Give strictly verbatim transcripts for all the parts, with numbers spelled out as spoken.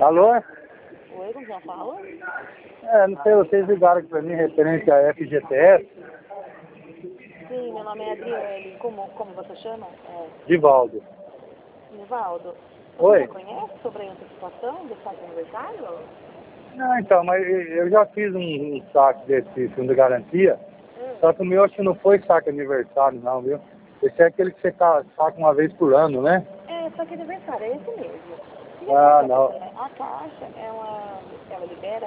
Alô? Oi, com quem eu falo? É, não sei, vocês ligaram aqui pra mim referente a F G T S? Sim, meu nome é Adriele. Como, como você chama? É, Divaldo. Nivaldo. Você Oi? já conhece sobre a antecipação do saque aniversário? Não, então, mas eu já fiz um, um saque desse fundo de garantia, Hum. só que o meu acho que não foi saque aniversário não, viu? Esse é aquele que você tá, saca uma vez por ano, né? É, saque aniversário, é esse mesmo. O que Ah, acontece, não. né? A Caixa, ela, ela libera...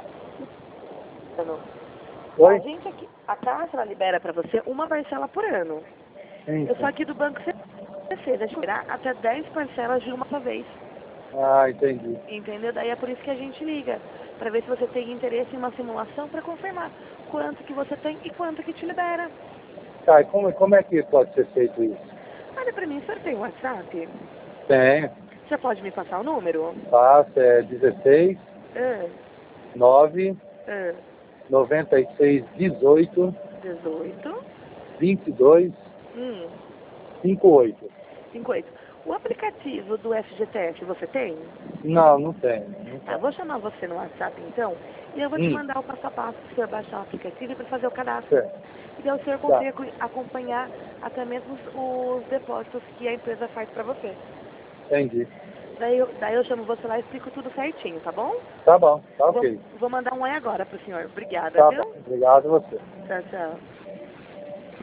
A Oi? gente aqui, a Caixa, ela libera pra você uma parcela por ano. Sim, Eu sou sim. aqui do Banco C C, deixa eu tirar até dez parcelas de uma só vez. Ah, entendi. Entendeu? Daí é por isso que a gente liga, para ver se você tem interesse em uma simulação para confirmar quanto que você tem e quanto que te libera. Tá, e como, como é que pode ser feito isso? Olha para mim, o senhor tem WhatsApp? Tenho. Você pode me passar o número? Faço, é dezesseis, Ah, nove, ah, noventa e seis, dezoito, dezoito, vinte e dois, hum, cinquenta e oito. cinquenta e oito. O aplicativo do F G T S você tem? Não, não tem. Não Tá, tem. vou chamar você no WhatsApp então, e eu vou te Hum, mandar o passo a passo para o senhor baixar o aplicativo e para fazer o cadastro. certo. E daí o senhor Tá, consegue acom- acompanhar até mesmo os, os depósitos que a empresa faz para você. entendi. Daí eu, daí eu chamo você lá e explico tudo certinho, tá bom? Tá bom, tá Vou, ok. vou mandar um oi agora pro senhor. Obrigada, Tá viu? bom, obrigado a você. Tchau, tchau.